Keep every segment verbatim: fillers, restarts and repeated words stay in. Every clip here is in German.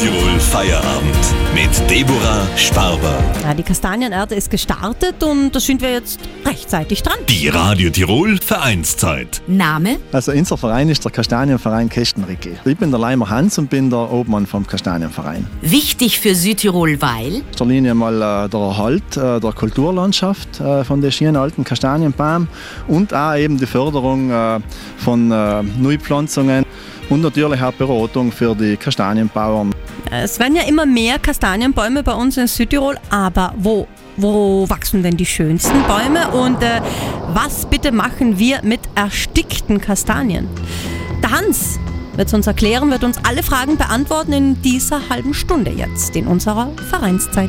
Tirol Feierabend mit Deborah Sparber. Ja, die Kastanienernte ist gestartet und da sind wir jetzt rechtzeitig dran. Die Radio Tirol Vereinszeit. Name? Also unser Verein ist der Kastanienverein Kestenrickel. Ich bin der Leimer Hans und bin der Obmann vom Kastanienverein. Wichtig für Südtirol, weil? In erster Linie mal äh, der Erhalt äh, der Kulturlandschaft äh, von den schönen alten Kastanienbäumen und auch eben die Förderung äh, von äh, Neupflanzungen und natürlich auch Beratung für die Kastanienbauern. Es werden ja immer mehr Kastanienbäume bei uns in Südtirol, aber wo, wo wachsen denn die schönsten Bäume und äh, was bitte machen wir mit erstickten Kastanien? Der Hans wird es uns erklären, wird uns alle Fragen beantworten in dieser halben Stunde jetzt in unserer Vereinszeit.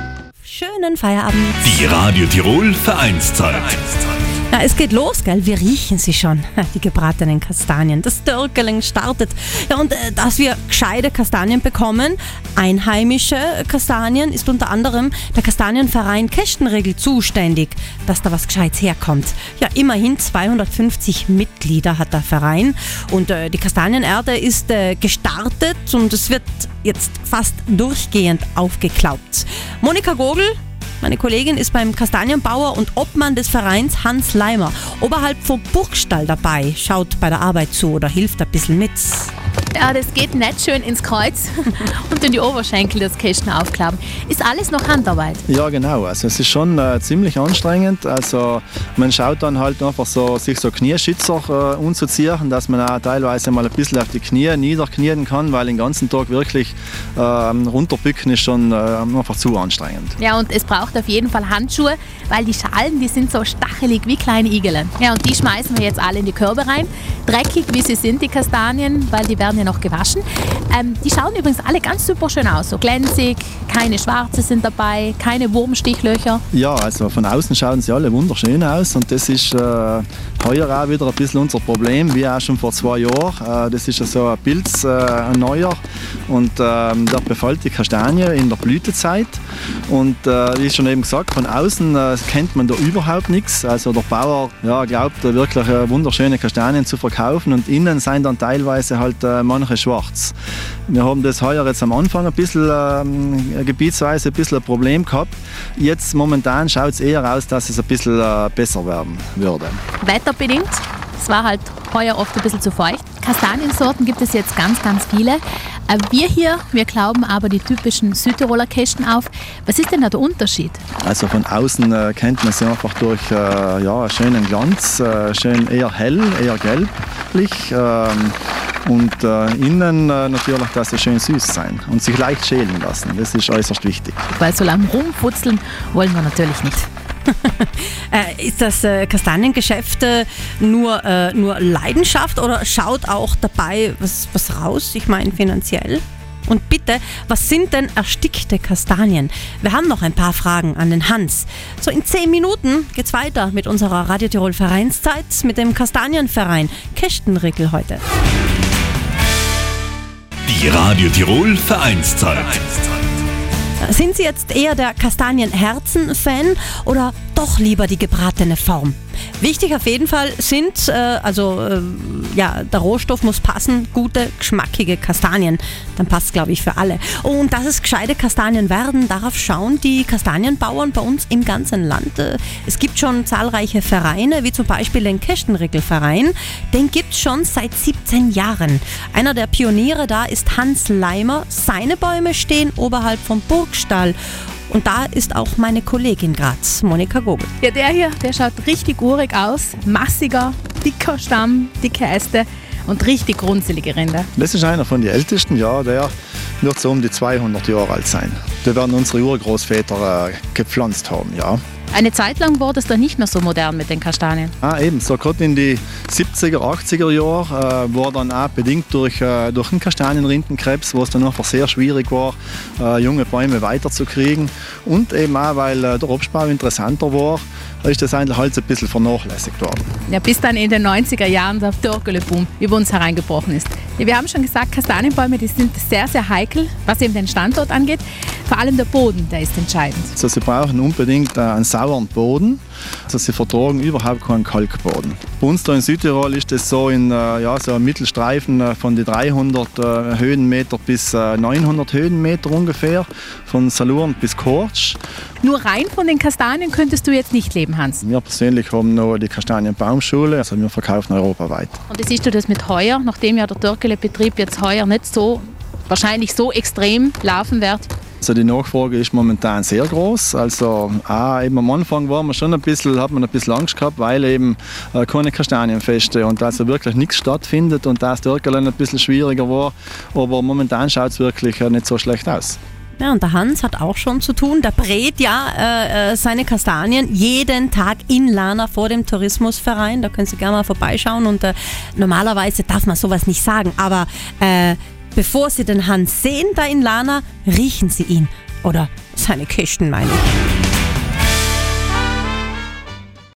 Schönen Feierabend. Die Radio Tirol Vereinszeit. Na, es geht los, gell? Wir riechen sie schon, die gebratenen Kastanien. Das Dörkeling startet. Ja, und äh, dass wir gescheite Kastanien bekommen, einheimische Kastanien, ist unter anderem der Kastanienverein Kestenrickel zuständig, dass da was Gescheites herkommt. Ja, immerhin zweihundertfünfzig Mitglieder hat der Verein und äh, die Kastanienernte ist äh, gestartet und es wird jetzt fast durchgehend aufgeklaubt. Monika Gogel, meine Kollegin, ist beim Kastanienbauer und Obmann des Vereins Hans Leimer oberhalb vom Burgstall dabei, schaut bei der Arbeit zu oder hilft ein bisschen mit. Ja, das geht nicht schön ins Kreuz und in die Oberschenkel das Kästen aufklappen. Ist alles noch Handarbeit? Ja, genau. Also es ist schon äh, ziemlich anstrengend. Also man schaut dann halt einfach so, sich so Knieschützer äh, umzuziehen, dass man auch teilweise mal ein bisschen auf die Knie niederknien kann, weil den ganzen Tag wirklich äh, runterbücken ist schon äh, einfach zu anstrengend. Ja, und es braucht auf jeden Fall Handschuhe, weil die Schalen, die sind so stachelig wie kleine Igel. Ja, und die schmeißen wir jetzt alle in die Körbe rein. Dreckig wie sie sind, die Kastanien, weil die werden ja noch gewaschen. Ähm, die schauen übrigens alle ganz super schön aus, so glänzig, keine Schwarze sind dabei, keine Wurmstichlöcher. Ja, also von außen schauen sie alle wunderschön aus und das ist äh, heuer auch wieder ein bisschen unser Problem, wie auch schon vor zwei Jahren. Äh, das ist also ein Pilz, äh, ein neuer und äh, der befällt die Kastanie in der Blütezeit und äh, wie schon eben gesagt, von außen äh, kennt man da überhaupt nichts. Also der Bauer ja, glaubt wirklich äh, wunderschöne Kastanien zu verkaufen und innen sind dann teilweise halt äh, manche schwarz. Wir haben das heuer jetzt am Anfang ein bisschen äh, gebietsweise ein bisschen ein Problem gehabt. Jetzt momentan schaut es eher aus, dass es ein bisschen äh, besser werden würde. Wetterbedingt. Es war halt heuer oft ein bisschen zu feucht. Kastaniensorten gibt es jetzt ganz, ganz viele. Wir hier, wir glauben aber die typischen Südtiroler Kästen auf. Was ist denn da der Unterschied? Also von außen äh, kennt man sie einfach durch äh, ja, einen schönen Glanz, äh, schön eher hell, eher gelblich. Äh, und äh, innen äh, natürlich, dass sie schön süß sein und sich leicht schälen lassen. Das ist äußerst wichtig. Weil so lange rumfutzeln wollen wir natürlich nicht. äh, ist das äh, Kastaniengeschäft äh, nur, äh, nur Leidenschaft oder schaut auch dabei was, was raus? Ich meine finanziell. Und bitte, was sind denn erstickte Kastanien? Wir haben noch ein paar Fragen an den Hans. So in zehn Minuten geht's weiter mit unserer Radio Tirol Vereinszeit mit dem Kastanienverein Kestenrickel heute. Die Radio Tirol Vereinszeit. Sind Sie jetzt eher der Kastanienherzen-Fan oder doch lieber die gebratene Form? Wichtig auf jeden Fall sind, äh, also äh, ja, der Rohstoff muss passen, gute, geschmackige Kastanien. Dann passt es, glaube ich, für alle. Und dass es gescheite Kastanien werden, darauf schauen die Kastanienbauern bei uns im ganzen Land. Äh, es gibt schon zahlreiche Vereine, wie zum Beispiel den Kestenrickel-Verein. Den gibt es schon seit siebzehn Jahren. Einer der Pioniere da ist Hans Leimer. Seine Bäume stehen oberhalb vom Burgstall. Und da ist auch meine Kollegin Graz, Monika Gogel. Ja, der hier, der schaut richtig urig aus. Massiger, dicker Stamm, dicke Äste und richtig runzelige Rinde. Das ist einer von den ältesten, ja, der wird so um die zweihundert Jahre alt sein. Da werden unsere Urgroßväter äh, gepflanzt haben, ja. Eine Zeit lang wurde es dann nicht mehr so modern mit den Kastanien. Ah, eben, so gerade in die siebziger, achtziger Jahre äh, war dann auch bedingt durch, äh, durch den Kastanienrindenkrebs, wo es dann einfach sehr schwierig war, äh, junge Bäume weiterzukriegen. Und eben auch, weil äh, der Obstbau interessanter war, ist das eigentlich halt ein bisschen vernachlässigt worden. Ja, bis dann in den neunziger Jahren der Dörkele-Boom über uns hereingebrochen ist. Ja, wir haben schon gesagt, Kastanienbäume, die sind sehr, sehr heikel, was eben den Standort angeht. Vor allem der Boden, der ist entscheidend. Also sie brauchen unbedingt äh, einen sauren Boden. Also sie vertragen überhaupt keinen Kalkboden. Bei uns hier in Südtirol ist es so in äh, ja, so einem Mittelstreifen äh, von den dreihundert äh, Höhenmeter bis äh, neunhundert Höhenmeter ungefähr, von Salurn bis Kortsch. Nur rein von den Kastanien könntest du jetzt nicht leben, Hans. Wir persönlich haben noch die Kastanienbaumschule, also wir verkaufen europaweit. Und wie siehst du das mit heuer, nachdem ja der Törkele-Betrieb jetzt heuer nicht so, wahrscheinlich so extrem laufen wird? Also die Nachfrage ist momentan sehr groß. Also ah, eben am Anfang war man schon ein bisschen, hat man ein bisschen Angst gehabt, weil eben äh, keine Kastanienfeste und also wirklich nichts stattfindet und das Törkele ein bisschen schwieriger war. Aber momentan schaut es wirklich äh, nicht so schlecht aus. Ja, und der Hans hat auch schon zu tun. Der brät ja äh, seine Kastanien jeden Tag in Lana vor dem Tourismusverein. Da können Sie gerne mal vorbeischauen. Und äh, normalerweise darf man sowas nicht sagen, aber äh, bevor Sie den Hans sehen da in Lana, riechen Sie ihn. Oder seine Kisten, meine ich.